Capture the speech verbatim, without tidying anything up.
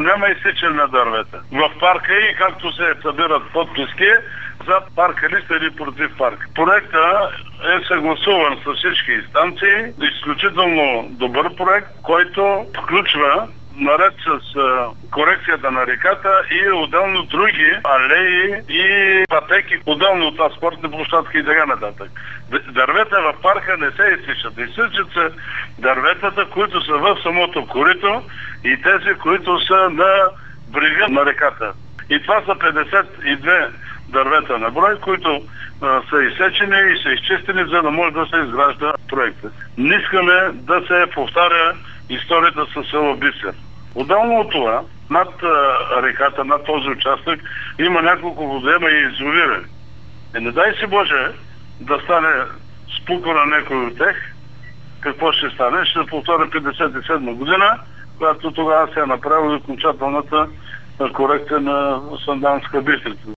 няма изсичане на дървета. В парка и както се събират подписки за парка листа или против парка. Проектът е съгласуван с всички инстанции. Изключително добър проект, който включва наред с а, корекцията на реката и отделно други алеи и пътеки, отделно от транспортни площадки и така нататък. Дървета в парка не се изсичат. Изсичат се дърветата, които са в самото корито и тези, които са на брега на реката. И това са петдесет и две дървета на брой, които а, са изсечени и са изчистени, за да може да се изгражда проекта. Не искаме да се повтаря историята със село Бисер. Отделно от това, над а, реката, над този участък, има няколко водоема и язовири. И не дай си Боже да стане спука на някой от тях, какво ще стане? Ще се повтори петдесет и седма година, която тогава се е направила окончателната корекция на Санданска Бистрица.